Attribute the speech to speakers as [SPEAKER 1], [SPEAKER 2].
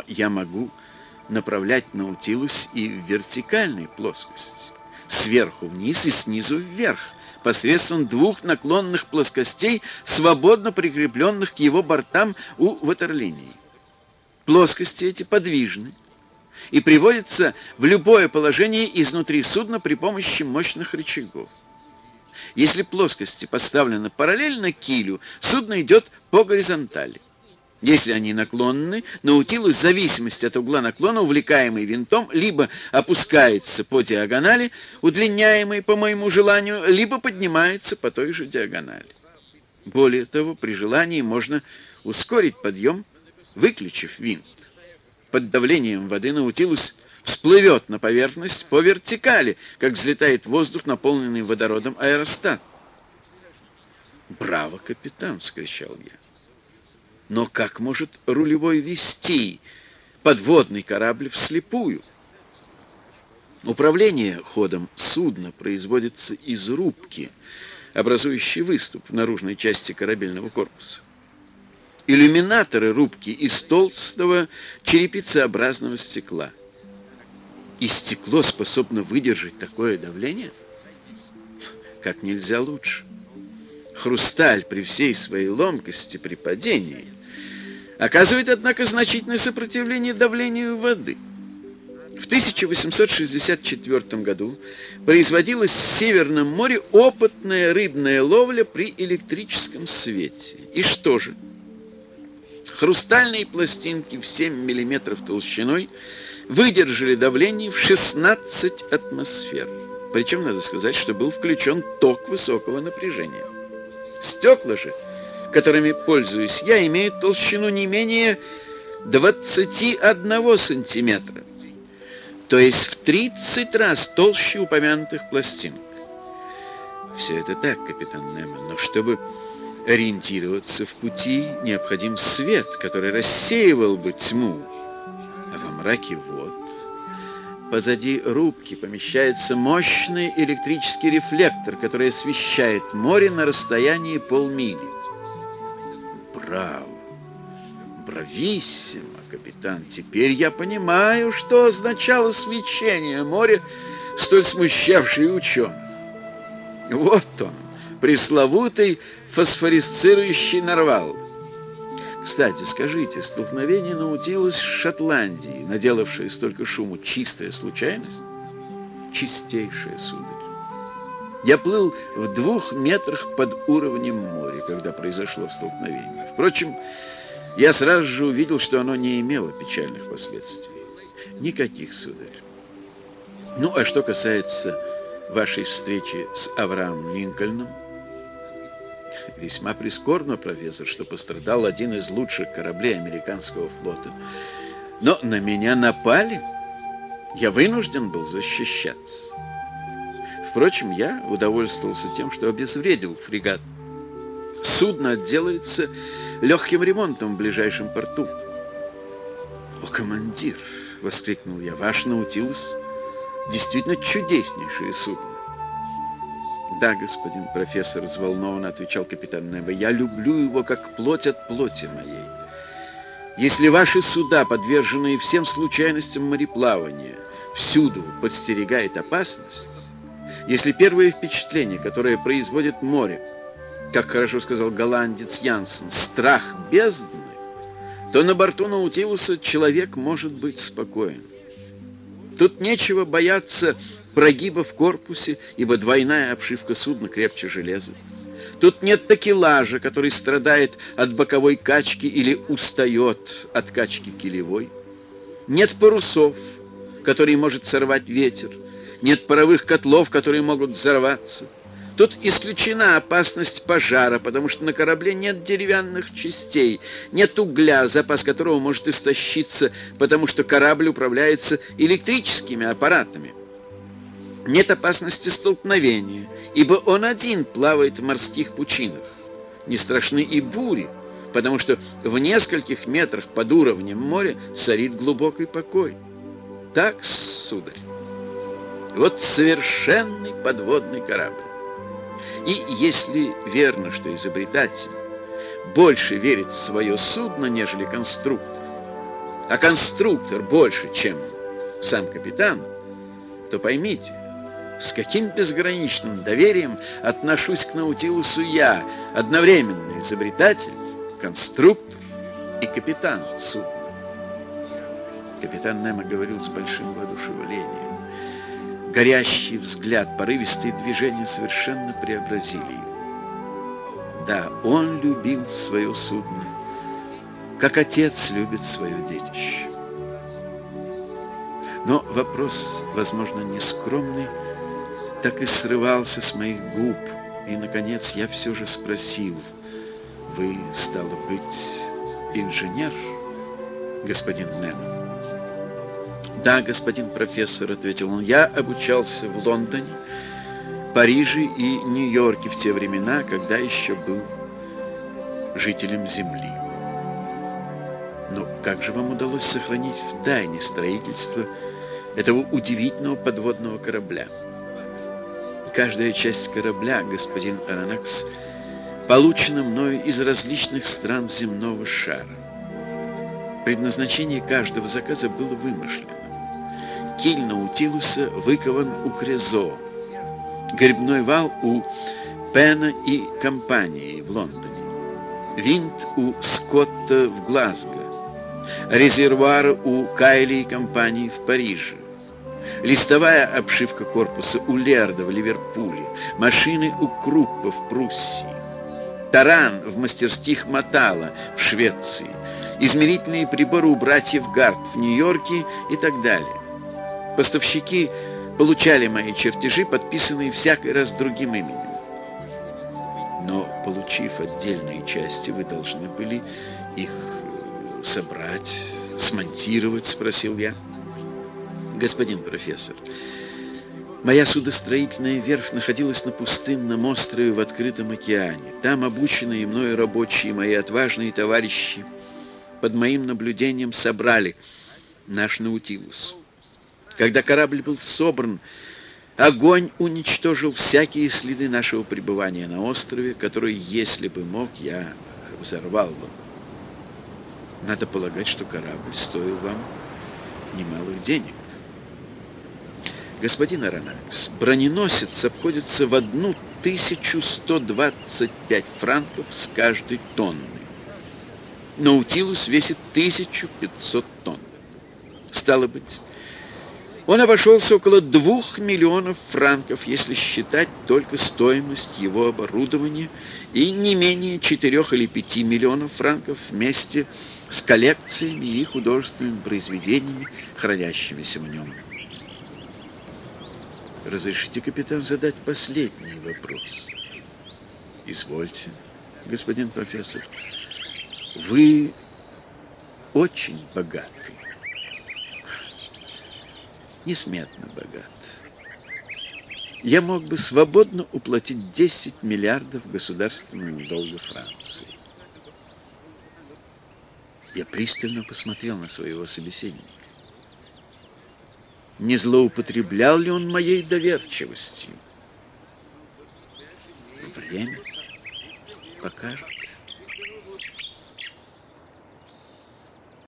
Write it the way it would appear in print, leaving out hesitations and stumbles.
[SPEAKER 1] я могу направлять Наутилус и в вертикальной плоскости, сверху вниз и снизу вверх, посредством двух наклонных плоскостей, свободно прикрепленных к его бортам у ватерлинии. Плоскости эти подвижны и приводятся в любое положение изнутри судна при помощи мощных рычагов. Если плоскости поставлены параллельно килю, судно идет по горизонтали. Если они наклонны, Наутилус в зависимости от угла наклона, увлекаемый винтом, либо опускается по диагонали, удлиняемой по моему желанию, либо поднимается по той же диагонали. Более того, при желании можно ускорить подъем, выключив винт. Под давлением воды Наутилус всплывет на поверхность по вертикали, как взлетает воздух, наполненный водородом аэростат. «Браво, капитан!» — вскричал я. «Но как может рулевой вести подводный корабль вслепую?» Управление ходом судна производится из рубки, образующей выступ в наружной части корабельного корпуса. Иллюминаторы рубки из толстого черепицеобразного стекла. И стекло способно выдержать такое давление? Как нельзя лучше. Хрусталь при всей своей ломкости при падении оказывает, однако, значительное сопротивление давлению воды. В 1864 году производилась в Северном море опытная рыбная ловля при электрическом свете. И что же? Хрустальные пластинки в 7 мм толщиной выдержали давление в 16 атмосфер. Причем, надо сказать, что был включен ток высокого напряжения. Стекла же, которыми пользуюсь я, имеют толщину не менее 21 сантиметра, то есть в 30 раз толще упомянутых пластинок. Все это так, капитан Немо, но чтобы ориентироваться в пути, необходим свет, который рассеивал бы тьму. А во мраке вод позади рубки помещается мощный электрический рефлектор, который освещает море на расстоянии полмили. Браво! Брависсимо, капитан! Теперь я понимаю, что означало свечение моря, столь смущавшее ученых. Вот он, пресловутый фосфорисцирующий нарвал. Кстати, скажите, столкновение Наутилус с Шотландией, наделавшее столько шуму, чистая случайность? Чистейшая, сударь. Я плыл в 2 метрах под уровнем моря, когда произошло столкновение. Впрочем, я сразу же увидел, что оно не имело печальных последствий. Никаких, сударь. Ну, а что касается вашей встречи с Авраамом Линкольном, весьма прискорбно, профессор, что пострадал один из лучших кораблей американского флота. Но на меня напали. Я вынужден был защищаться. Впрочем, я удовольствовался тем, что обезвредил фрегат. Судно отделается легким ремонтом в ближайшем порту. «О, командир!» — воскликнул я. «Ваш Наутилус действительно чудеснейшее судно». «Да, господин профессор», — взволнованно отвечал капитан Немо, — «я люблю его как плоть от плоти моей. Если ваши суда, подверженные всем случайностям мореплавания, всюду подстерегает опасность, если первое впечатление, которое производит море, как хорошо сказал голландец Янсен, страх бездны, то на борту Наутилуса человек может быть спокоен. Тут нечего бояться прогиба в корпусе, ибо двойная обшивка судна крепче железа. Тут нет такелажа, который страдает от боковой качки или устает от качки килевой. Нет парусов, которые может сорвать ветер. Нет паровых котлов, которые могут взорваться. Тут исключена опасность пожара, потому что на корабле нет деревянных частей, нет угля, запас которого может истощиться, потому что корабль управляется электрическими аппаратами. Нет опасности столкновения, ибо он один плавает в морских пучинах. Не страшны и бури, потому что в нескольких метрах под уровнем моря царит глубокий покой. Так, сударь, вот совершенный подводный корабль. И если верно, что изобретатель больше верит в свое судно, нежели конструктор, а конструктор больше, чем сам капитан, то поймите, с каким безграничным доверием отношусь к Наутилусу я, одновременно изобретатель, конструктор и капитан судна. Капитан Немо говорил с большим воодушевлением. Горящий взгляд, порывистые движения совершенно преобразили его. Да, он любил свое судно, как отец любит свое детище. Но вопрос, возможно, нескромный, так и срывался с моих губ. И, наконец, я все же спросил: «Вы, стало быть, инженер, господин Немо?» «Да, господин профессор», — ответил он, — «я обучался в Лондоне, Париже и Нью-Йорке в те времена, когда еще был жителем Земли». «Но как же вам удалось сохранить в тайне строительство этого удивительного подводного корабля?» «Каждая часть корабля, господин Аронакс, получена мною из различных стран земного шара. Предназначение каждого заказа было вымышлено. Киль Наутилуса выкован у Крезо, гребной вал у Пена и компании в Лондоне, винт у Скотта в Глазго, резервуар у Кайли и компании в Париже, листовая обшивка корпуса у Лерда в Ливерпуле, машины у Круппа в Пруссии, таран в мастерских Матала в Швеции, измерительные приборы у братьев Гарт в Нью-Йорке и так далее. Поставщики получали мои чертежи, подписанные всякий раз другим именем. Но, получив отдельные части, вы должны были их собрать, смонтировать, спросил я. Господин профессор, моя судостроительная верфь находилась на пустынном острове в открытом океане. Там обученные мною рабочие, мои отважные товарищи, под моим наблюдением собрали наш Наутилус. Когда корабль был собран, огонь уничтожил всякие следы нашего пребывания на острове, который, если бы мог, я взорвал бы. Надо полагать, что корабль стоил вам немалых денег. Господин Аронакс, броненосец обходится в 1125 франков с каждой тонны. Наутилус весит 1500 тонн. Стало быть, он обошелся около 2 миллионов франков, если считать только стоимость его оборудования, и не менее 4 или 5 миллионов франков вместе с коллекциями и художественными произведениями, хранящимися в нем. Разрешите, капитан, задать последний вопрос? Извольте, господин профессор. Вы очень богаты. Несметно богат. Я мог бы свободно уплатить 10 миллиардов государственного долга Франции. Я пристально посмотрел на своего собеседника. Не злоупотреблял ли он моей доверчивостью? Время покажет.